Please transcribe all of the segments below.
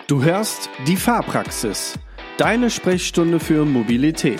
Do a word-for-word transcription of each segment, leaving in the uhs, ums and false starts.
Du hörst die Fahrpraxis, deine Sprechstunde für Mobilität.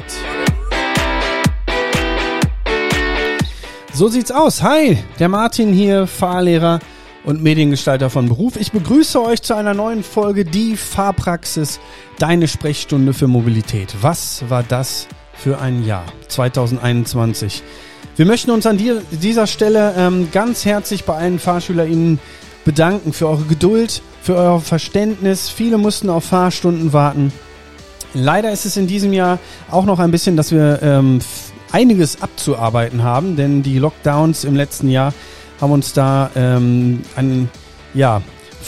So sieht's aus. Hi, der Martin hier, Fahrlehrer und Mediengestalter von Beruf. Ich begrüße euch zu einer neuen Folge Die Fahrpraxis, deine Sprechstunde für Mobilität. Was war das für ein Jahr zwanzig einundzwanzig? Wir möchten uns an die, dieser Stelle ähm, ganz herzlich bei allen FahrschülerInnen bedanken für eure Geduld, für euer Verständnis. Viele mussten auf Fahrstunden warten. Leider ist es in diesem Jahr auch noch ein bisschen, dass wir ähm, einiges abzuarbeiten haben, denn die Lockdowns im letzten Jahr haben uns da ähm, einen ja,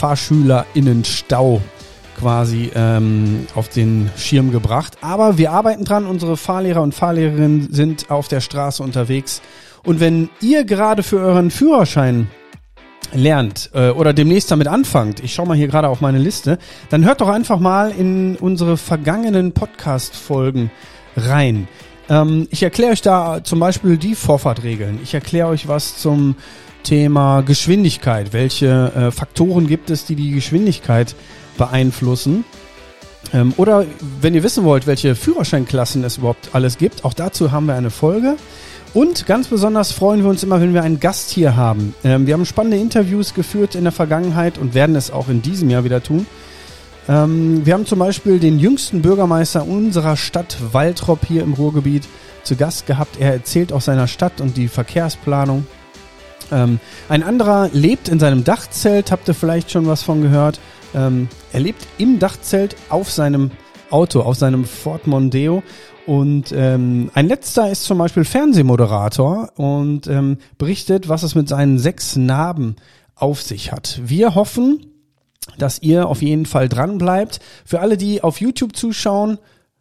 FahrschülerInnen-Stau quasi ähm, auf den Schirm gebracht. Aber wir arbeiten dran, unsere Fahrlehrer und Fahrlehrerinnen sind auf der Straße unterwegs. Und wenn ihr gerade für euren Führerschein lernt äh, oder demnächst damit anfangt, ich schaue mal hier gerade auf meine Liste, dann hört doch einfach mal in unsere vergangenen Podcast-Folgen rein. Ähm, ich erkläre euch da zum Beispiel die Vorfahrtregeln. Ich erkläre euch was zum Thema Geschwindigkeit. Welche äh, Faktoren gibt es, die die Geschwindigkeit beeinflussen? Ähm, oder wenn ihr wissen wollt, welche Führerscheinklassen es überhaupt alles gibt, auch dazu haben wir eine Folge. Und ganz besonders freuen wir uns immer, wenn wir einen Gast hier haben. Ähm, wir haben spannende Interviews geführt in der Vergangenheit und werden es auch in diesem Jahr wieder tun. Ähm, wir haben zum Beispiel den jüngsten Bürgermeister unserer Stadt Waltrop hier im Ruhrgebiet zu Gast gehabt. Er erzählt aus seiner Stadt und die Verkehrsplanung. Ähm, ein anderer lebt in seinem Dachzelt, habt ihr vielleicht schon was von gehört. Ähm, er lebt im Dachzelt auf seinem Auto, auf seinem Ford Mondeo. Und ähm, ein letzter ist zum Beispiel Fernsehmoderator und ähm, berichtet, was es mit seinen sechs Narben auf sich hat. Wir hoffen, dass ihr auf jeden Fall dran bleibt. Für alle, die auf YouTube zuschauen,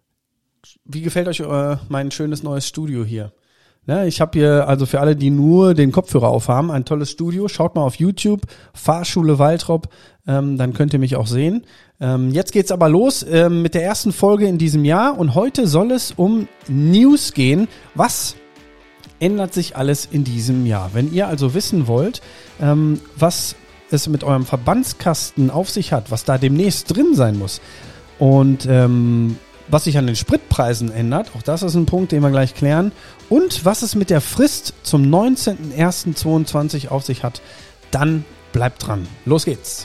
wie gefällt euch äh, mein schönes neues Studio hier? Ne, ich habe hier, also für alle, die nur den Kopfhörer aufhaben, ein tolles Studio. Schaut mal auf YouTube, Fahrschule Waltrop, ähm, dann könnt ihr mich auch sehen. Ähm, jetzt geht's aber los ähm, mit der ersten Folge in diesem Jahr und heute soll es um News gehen. Was ändert sich alles in diesem Jahr? Wenn ihr also wissen wollt, ähm, was es mit eurem Verbandskasten auf sich hat, was da demnächst drin sein muss und ähm, was sich an den Spritpreisen ändert, auch das ist ein Punkt, den wir gleich klären. Und was es mit der Frist zum neunzehnten ersten zweiundzwanzig auf sich hat, dann bleibt dran. Los geht's.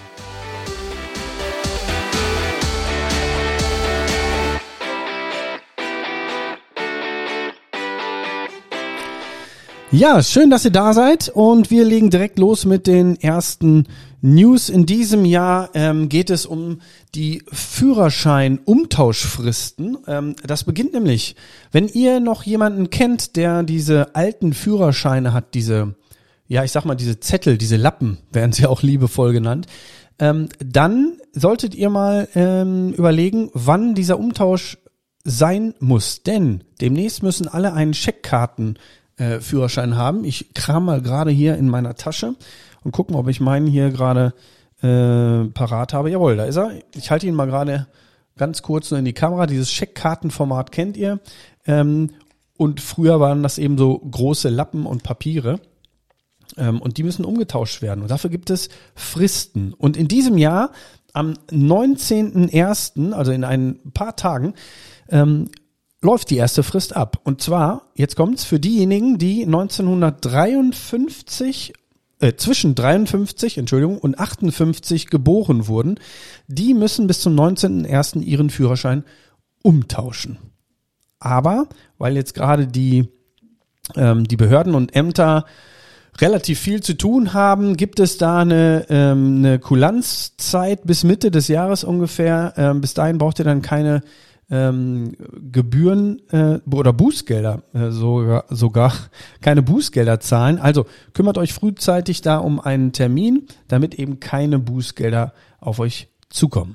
Ja, schön, dass ihr da seid und wir legen direkt los mit den ersten News. In diesem Jahr ähm, geht es um die Führerschein-Umtauschfristen. Ähm, das beginnt nämlich, wenn ihr noch jemanden kennt, der diese alten Führerscheine hat, diese, ja, ich sag mal, diese Zettel, diese Lappen, werden sie auch liebevoll genannt, ähm, dann solltet ihr mal ähm, überlegen, wann dieser Umtausch sein muss. Denn demnächst müssen alle einen Scheckkarten Äh, Führerschein haben. Ich kram mal gerade hier in meiner Tasche und gucken, ob ich meinen hier gerade äh, parat habe. Jawohl, da ist er. Ich halte ihn mal gerade ganz kurz nur in die Kamera. Dieses Scheckkartenformat kennt ihr. Ähm, und früher waren das eben so große Lappen und Papiere. Ähm, und die müssen umgetauscht werden. Und dafür gibt es Fristen. Und in diesem Jahr, am neunzehnten ersten, also in ein paar Tagen, ähm, läuft die erste Frist ab. Und zwar, jetzt kommt's, für diejenigen, die neunzehnhundertdreiundfünfzig, äh, zwischen dreiundfünfzig, Entschuldigung, und achtundfünfzig geboren wurden, die müssen bis zum neunzehnten ersten ihren Führerschein umtauschen. Aber, weil jetzt gerade die, ähm, die Behörden und Ämter relativ viel zu tun haben, gibt es da eine, ähm, eine Kulanzzeit bis Mitte des Jahres ungefähr. Ähm, bis dahin braucht ihr dann keine Ähm, Gebühren äh, oder Bußgelder, äh, sogar, sogar keine Bußgelder zahlen. Also kümmert euch frühzeitig da um einen Termin, damit eben keine Bußgelder auf euch zukommen.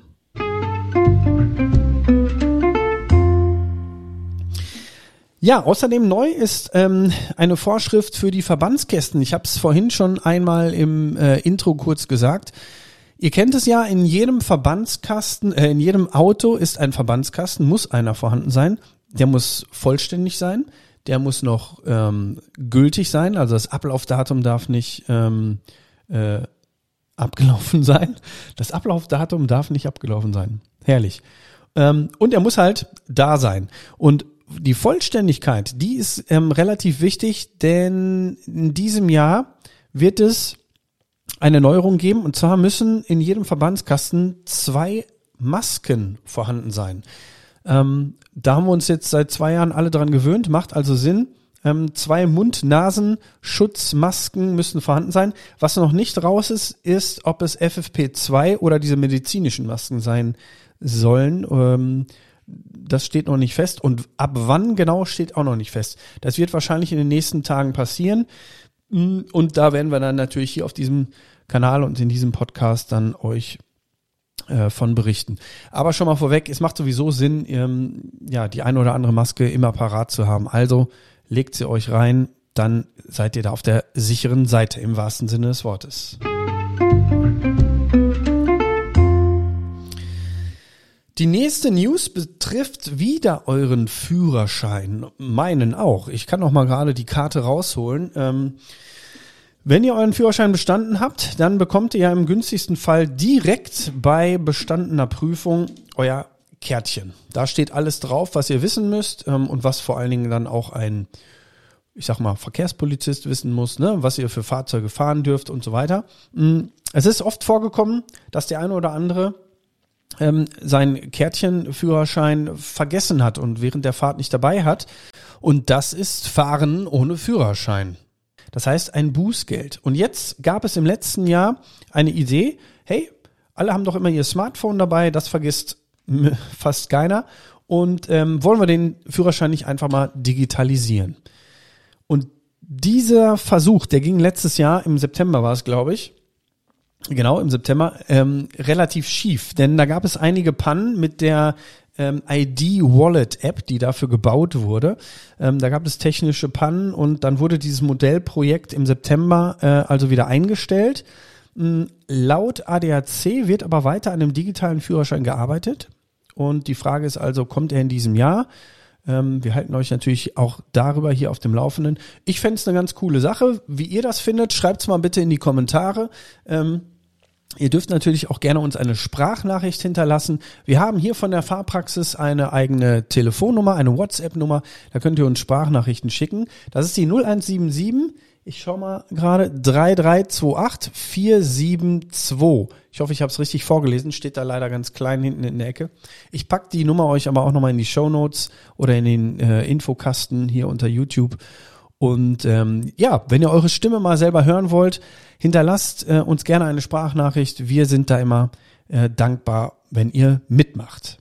Ja, außerdem neu ist ähm, eine Vorschrift für die Verbandskästen. Ich habe es vorhin schon einmal im äh, Intro kurz gesagt. Ihr kennt es ja, in jedem Verbandskasten, äh, in jedem Auto ist ein Verbandskasten, muss einer vorhanden sein. Der muss vollständig sein, der muss noch ähm, gültig sein, also das Ablaufdatum darf nicht ähm, äh, abgelaufen sein. Das Ablaufdatum darf nicht abgelaufen sein. Herrlich. Ähm, und er muss halt da sein. Und die Vollständigkeit, die ist ähm, relativ wichtig, denn in diesem Jahr wird es eine Neuerung geben. Und zwar müssen in jedem Verbandskasten zwei Masken vorhanden sein. Ähm, da haben wir uns jetzt seit zwei Jahren alle dran gewöhnt. Macht also Sinn. Ähm, zwei Mund-Nasen-Schutzmasken müssen vorhanden sein. Was noch nicht raus ist, ist, ob es F F P zwei oder diese medizinischen Masken sein sollen. Ähm, das steht noch nicht fest. Und ab wann genau steht auch noch nicht fest. Das wird wahrscheinlich in den nächsten Tagen passieren. Und da werden wir dann natürlich hier auf diesem Kanal und in diesem Podcast dann euch äh, von berichten. Aber schon mal vorweg, es macht sowieso Sinn, ähm, ja, die eine oder andere Maske immer parat zu haben. Also legt sie euch rein, dann seid ihr da auf der sicheren Seite im wahrsten Sinne des Wortes. Die nächste News betrifft wieder euren Führerschein. Meinen auch. Ich kann noch mal gerade die Karte rausholen. Ähm, wenn ihr euren Führerschein bestanden habt, dann bekommt ihr ja im günstigsten Fall direkt bei bestandener Prüfung euer Kärtchen. Da steht alles drauf, was ihr wissen müsst ähm, und was vor allen Dingen dann auch ein, ich sag mal, Verkehrspolizist wissen muss, ne, was ihr für Fahrzeuge fahren dürft und so weiter. Es ist oft vorgekommen, dass der eine oder andere ähm, sein Kärtchen-Führerschein vergessen hat und während der Fahrt nicht dabei hat. Und das ist Fahren ohne Führerschein. Das heißt ein Bußgeld. Und jetzt gab es im letzten Jahr eine Idee, hey, alle haben doch immer ihr Smartphone dabei, das vergisst fast keiner. Und ähm, wollen wir den Führerschein nicht einfach mal digitalisieren? Und dieser Versuch, der ging letztes Jahr, im September war es, glaube ich, genau, im September, ähm, relativ schief. Denn da gab es einige Pannen mit der ähm, I D-Wallet-App, die dafür gebaut wurde. Ähm, da gab es technische Pannen und dann wurde dieses Modellprojekt im September äh, also wieder eingestellt. Ähm, laut A D A C wird aber weiter an dem digitalen Führerschein gearbeitet. Und die Frage ist also, kommt er in diesem Jahr? Ähm, wir halten euch natürlich auch darüber hier auf dem Laufenden. Ich fände es eine ganz coole Sache. Wie ihr das findet, schreibt es mal bitte in die Kommentare. Ähm, ihr dürft natürlich auch gerne uns eine Sprachnachricht hinterlassen. Wir haben hier von der Fahrpraxis eine eigene Telefonnummer, eine WhatsApp-Nummer. Da könnt ihr uns Sprachnachrichten schicken. Das ist die null eins sieben sieben. Ich schau mal gerade, drei drei zwei acht vier sieben zwei. Ich hoffe, ich habe es richtig vorgelesen, steht da leider ganz klein hinten in der Ecke. Ich pack die Nummer euch aber auch nochmal in die Shownotes oder in den äh, Infokasten hier unter YouTube. Und ähm, ja, wenn ihr eure Stimme mal selber hören wollt, hinterlasst äh, uns gerne eine Sprachnachricht. Wir sind da immer äh, dankbar, wenn ihr mitmacht.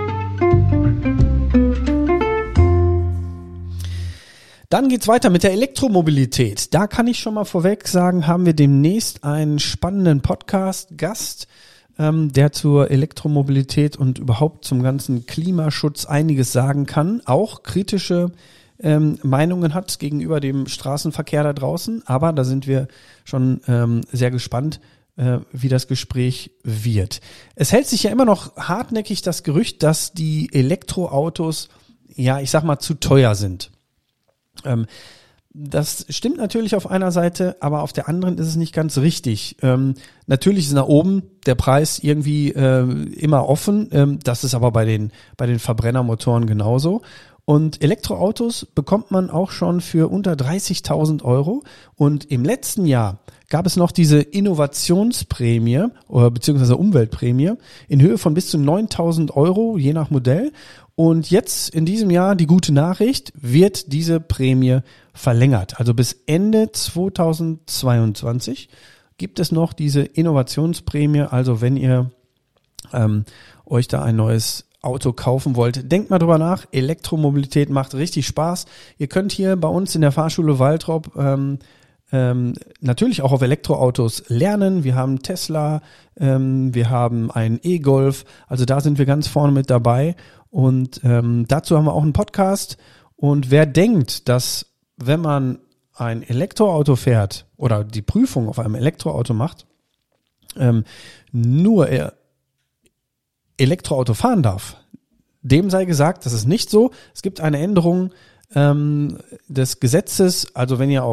Dann geht's weiter mit der Elektromobilität. Da kann ich schon mal vorweg sagen, haben wir demnächst einen spannenden Podcast-Gast, ähm, der zur Elektromobilität und überhaupt zum ganzen Klimaschutz einiges sagen kann, auch kritische ähm, Meinungen hat gegenüber dem Straßenverkehr da draußen. Aber da sind wir schon ähm, sehr gespannt, äh, wie das Gespräch wird. Es hält sich ja immer noch hartnäckig das Gerücht, dass die Elektroautos, ja, ich sag mal, zu teuer sind. Ähm, das stimmt natürlich auf einer Seite, aber auf der anderen ist es nicht ganz richtig. Ähm, natürlich ist nach oben der Preis irgendwie äh, immer offen. Ähm, das ist aber bei den bei den Verbrennermotoren genauso. Und Elektroautos bekommt man auch schon für unter dreißigtausend Euro. Und im letzten Jahr gab es noch diese Innovationsprämie oder beziehungsweise Umweltprämie in Höhe von bis zu neuntausend Euro, je nach Modell. Und jetzt in diesem Jahr die gute Nachricht, wird diese Prämie verlängert. Also bis Ende zweitausendzweiundzwanzig gibt es noch diese Innovationsprämie. Also wenn ihr ähm, euch da ein neues Auto kaufen wollt, denkt mal drüber nach. Elektromobilität macht richtig Spaß. Ihr könnt hier bei uns in der Fahrschule Waltrop ähm, ähm, natürlich auch auf Elektroautos lernen. Wir haben Tesla, ähm, wir haben einen E-Golf. Also da sind wir ganz vorne mit dabei. Und ähm, dazu haben wir auch einen Podcast. Und wer denkt, dass wenn man ein Elektroauto fährt oder die Prüfung auf einem Elektroauto macht, ähm, nur er Elektroauto fahren darf, dem sei gesagt, das ist nicht so. Es gibt eine Änderung ähm, des Gesetzes. Also wenn ihr auf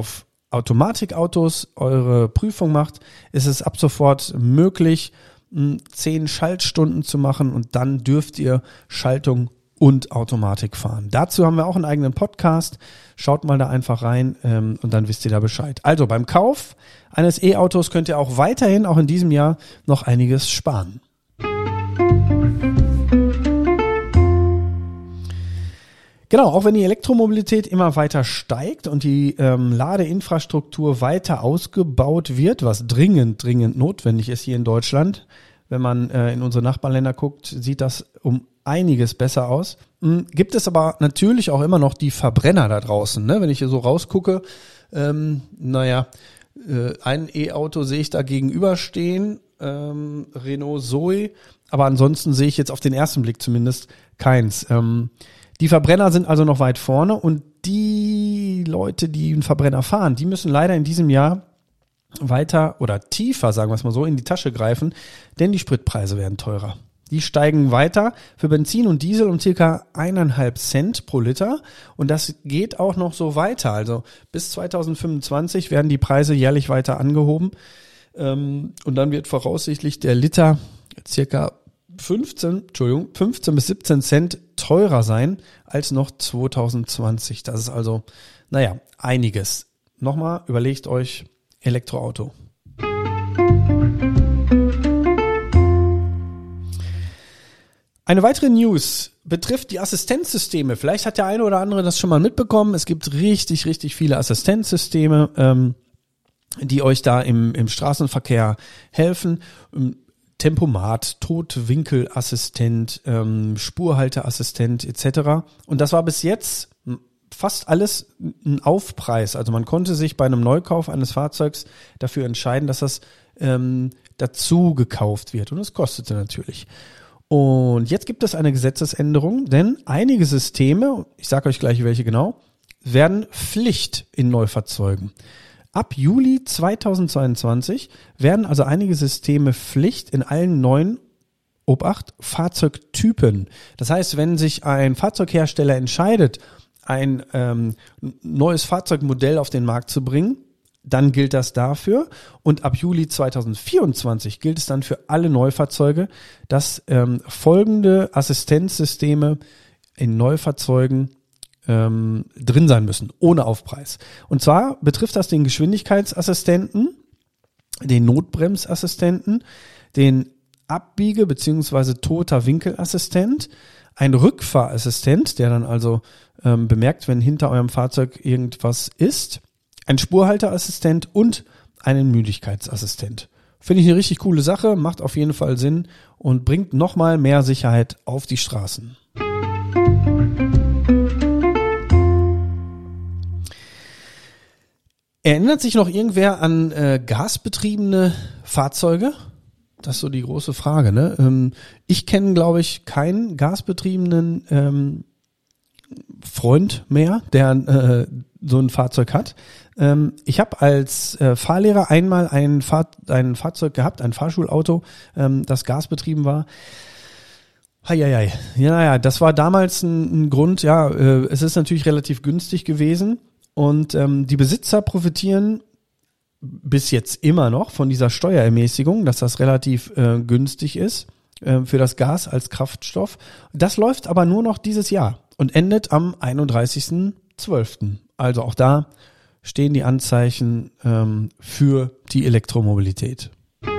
Automatikautos eure Prüfung macht, ist es ab sofort möglich, zehn Schaltstunden zu machen und dann dürft ihr Schaltung und Automatik fahren. Dazu haben wir auch einen eigenen Podcast. Schaut mal da einfach rein ähm, und dann wisst ihr da Bescheid. Also beim Kauf eines E-Autos könnt ihr auch weiterhin, auch in diesem Jahr, noch einiges sparen. Genau, auch wenn die Elektromobilität immer weiter steigt und die ähm, Ladeinfrastruktur weiter ausgebaut wird, was dringend, dringend notwendig ist hier in Deutschland, wenn man äh, in unsere Nachbarländer guckt, sieht das um einiges besser aus. Hm, gibt es aber natürlich auch immer noch die Verbrenner da draußen, ne? Wenn ich hier so rausgucke, ähm, naja, äh, ein E-Auto sehe ich da gegenüberstehen, ähm, Renault Zoe, aber ansonsten sehe ich jetzt auf den ersten Blick zumindest keins. Ähm, Die Verbrenner sind also noch weit vorne und die Leute, die einen Verbrenner fahren, die müssen leider in diesem Jahr weiter oder tiefer, sagen wir es mal so, in die Tasche greifen, denn die Spritpreise werden teurer. Die steigen weiter für Benzin und Diesel um circa eineinhalb Cent pro Liter und das geht auch noch so weiter. Also bis zweitausendfünfundzwanzig werden die Preise jährlich weiter angehoben und dann wird voraussichtlich der Liter circa fünfzehn, Entschuldigung, fünfzehn bis siebzehn Cent teurer sein als noch zweitausendzwanzig. Das ist also, naja, einiges. Nochmal, überlegt euch Elektroauto. Eine weitere News betrifft die Assistenzsysteme. Vielleicht hat der eine oder andere das schon mal mitbekommen. Es gibt richtig, richtig viele Assistenzsysteme, ähm, die euch da im, im Straßenverkehr helfen. Tempomat, Totwinkelassistent, ähm, Spurhalteassistent et cetera. Und das war bis jetzt fast alles ein Aufpreis. Also man konnte sich bei einem Neukauf eines Fahrzeugs dafür entscheiden, dass das ähm, dazu gekauft wird. Und das kostete natürlich. Und jetzt gibt es eine Gesetzesänderung, denn einige Systeme, ich sage euch gleich welche genau, werden Pflicht in Neufahrzeugen. Ab Juli zweitausendzweiundzwanzig werden also einige Systeme Pflicht in allen neuen, Obacht, Fahrzeugtypen. Das heißt, wenn sich ein Fahrzeughersteller entscheidet, ein ähm, neues Fahrzeugmodell auf den Markt zu bringen, dann gilt das dafür. Und ab Juli zweitausendvierundzwanzig gilt es dann für alle Neufahrzeuge, dass ähm, folgende Assistenzsysteme in Neufahrzeugen ähm, drin sein müssen, ohne Aufpreis. Und zwar betrifft das den Geschwindigkeitsassistenten, den Notbremsassistenten, den Abbiege- bzw. toter Winkelassistent, ein Rückfahrassistent, der dann also ähm, bemerkt, wenn hinter eurem Fahrzeug irgendwas ist, ein Spurhalteassistent und einen Müdigkeitsassistent. Finde ich eine richtig coole Sache, macht auf jeden Fall Sinn und bringt nochmal mehr Sicherheit auf die Straßen. Erinnert sich noch irgendwer an äh, gasbetriebene Fahrzeuge? Das ist so die große Frage, ne? Ähm, ich kenne, glaube ich, keinen gasbetriebenen ähm, Freund mehr, der äh, so ein Fahrzeug hat. Ähm, ich habe als äh, Fahrlehrer einmal ein, Fahr- ein Fahrzeug gehabt, ein Fahrschulauto, ähm, das gasbetrieben war. Heieiei. Ja, ja, das war damals ein, ein Grund, ja, äh, es ist natürlich relativ günstig gewesen und ähm, die Besitzer profitieren bis jetzt immer noch von dieser Steuerermäßigung, dass das relativ äh, günstig ist äh, für das Gas als Kraftstoff. Das läuft aber nur noch dieses Jahr und endet am einunddreißigsten zwölften Also auch da stehen die Anzeichen ähm, für die Elektromobilität.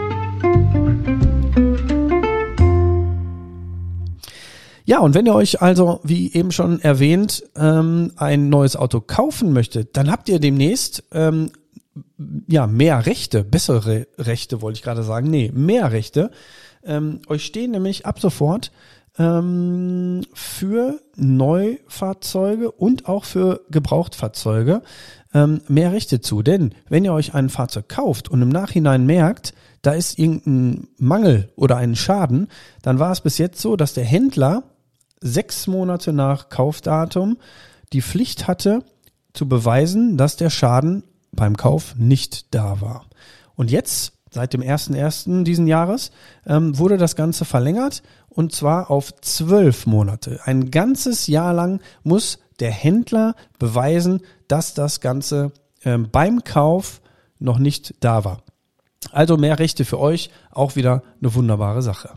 Ja, und wenn ihr euch also, wie eben schon erwähnt, ähm, ein neues Auto kaufen möchtet, dann habt ihr demnächst ähm, ja mehr Rechte, bessere Rechte wollte ich gerade sagen, nee, mehr Rechte. Ähm, euch stehen nämlich ab sofort ähm, für Neufahrzeuge und auch für Gebrauchtfahrzeuge ähm, mehr Rechte zu. Denn wenn ihr euch ein Fahrzeug kauft und im Nachhinein merkt, da ist irgendein Mangel oder ein Schaden, dann war es bis jetzt so, dass der Händler sechs Monate nach Kaufdatum die Pflicht hatte, zu beweisen, dass der Schaden beim Kauf nicht da war. Und jetzt, seit dem ersten ersten diesen Jahres, ähm, wurde das Ganze verlängert und zwar auf zwölf Monate. Ein ganzes Jahr lang muss der Händler beweisen, dass das Ganze ähm, beim Kauf noch nicht da war. Also mehr Rechte für euch, auch wieder eine wunderbare Sache.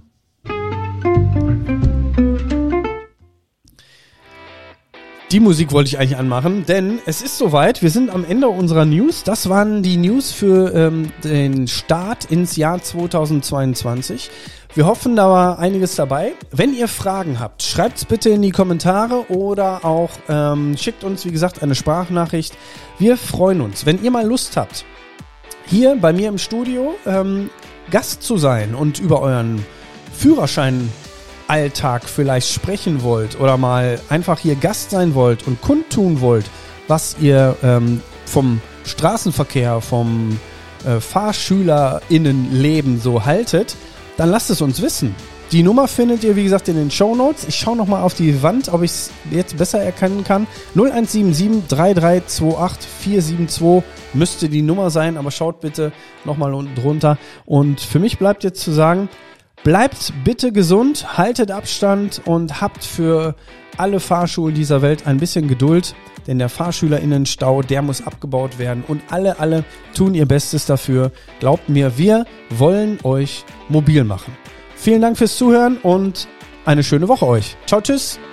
Die Musik wollte ich eigentlich anmachen, denn es ist soweit, wir sind am Ende unserer News. Das waren die News für ähm, den Start ins Jahr zweitausendzweiundzwanzig. Wir hoffen, da war einiges dabei. Wenn ihr Fragen habt, schreibt's bitte in die Kommentare oder auch ähm, schickt uns, wie gesagt, eine Sprachnachricht. Wir freuen uns, wenn ihr mal Lust habt, hier bei mir im Studio ähm, Gast zu sein und über euren Führerschein Alltag vielleicht sprechen wollt oder mal einfach hier Gast sein wollt und kundtun wollt, was ihr ähm, vom Straßenverkehr, vom äh, FahrschülerInnenleben so haltet, dann lasst es uns wissen. Die Nummer findet ihr, wie gesagt, in den Shownotes. Ich schaue nochmal auf die Wand, ob ich es jetzt besser erkennen kann. null eins sieben sieben drei drei zwei acht vier sieben zwei müsste die Nummer sein, aber schaut bitte nochmal unten drunter. Und für mich bleibt jetzt zu sagen, bleibt bitte gesund, haltet Abstand und habt für alle Fahrschulen dieser Welt ein bisschen Geduld, denn der FahrschülerInnenstau, der muss abgebaut werden und alle, alle tun ihr Bestes dafür. Glaubt mir, wir wollen euch mobil machen. Vielen Dank fürs Zuhören und eine schöne Woche euch. Ciao, tschüss.